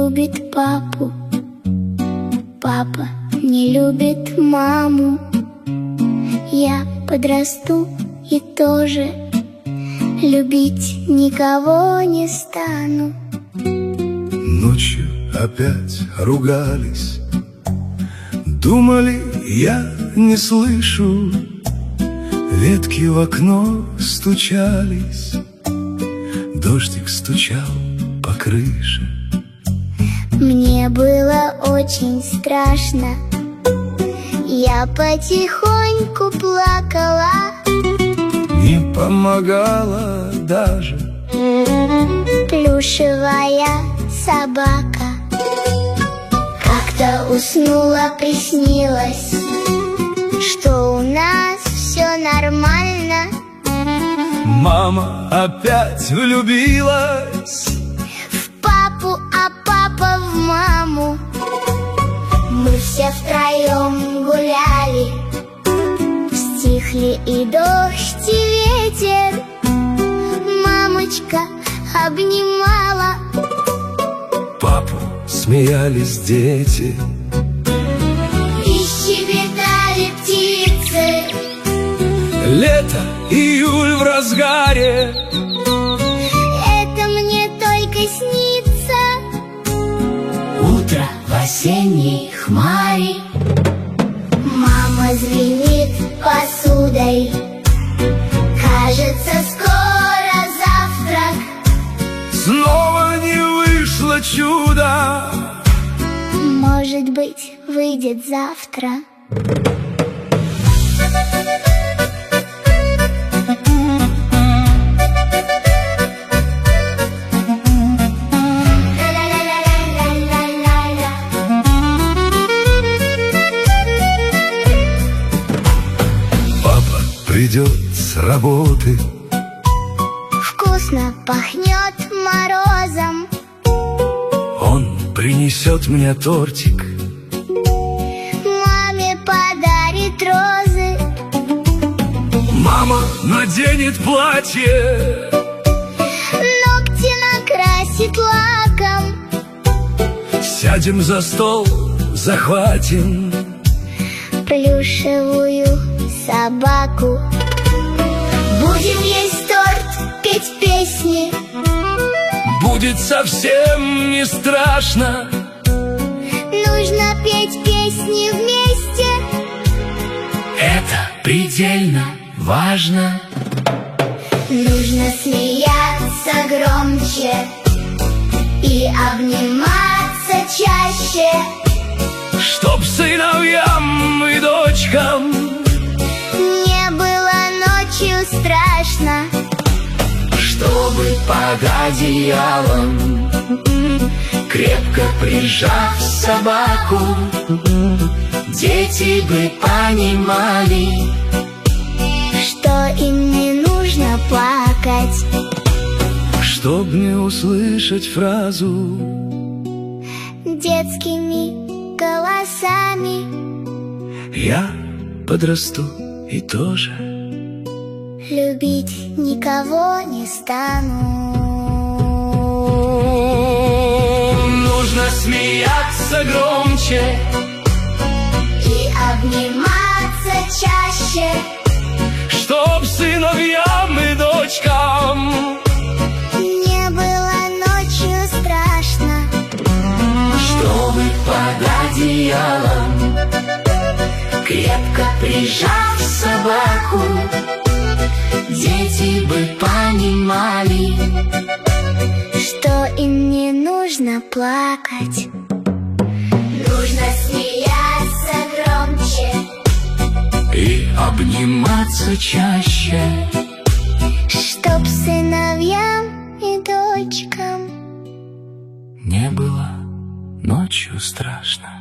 любит папу, папа не любит маму. Я подрасту и тоже любить никого не стану. Ночью опять ругались, думали, я не слышу. Ветки в окно стучались, дождик стучал по крыше. Мне было очень страшно, я потихоньку плакала. Не помогала даже плюшевая собака. Как-то уснула, приснилось, что у нас все нормально. Мама опять влюбилась в папу, а папа в маму. Мы все втроем гуляли, стихли и дождь, и ветер. Мамочка обнимала папу, смеялись дети. И щебетали птицы. Лето, июль в разгаре. Это мне только снится. Утро в осенней хмаре. Мама звенит посудой. Кажется, скоро завтрак. Снова не вышло чудо. Может быть, выйдет завтра. Папа придет с работы, Вкусно пахнет морозом. он принесет мне тортик, Маме подарит розы. мама наденет платье, Ногти накрасит лаком. сядем за стол, захватим Плюшевую собаку. Будем есть торт, петь песни. будет совсем не страшно. Нужно петь песни вместе. Это предельно важно. Нужно смеяться громче и обниматься чаще, Чтоб сыновьям и дочкам не было ночью страшно. Чтобы под одеялом, крепко прижав собаку, дети бы понимали, что им не нужно плакать. Чтоб не услышать фразу Детскими голосами. я подрасту и тоже Любить никого не стану. нужно смеяться громче И обниматься чаще, чтоб сыновьям и дочкам не было ночью страшно. чтобы под одеялом, крепко прижав собаку, дети бы понимали, Что им не нужно плакать. Нужно смеяться громче и обниматься чаще. Чтоб сыновьям и дочкам Не было ночью страшно.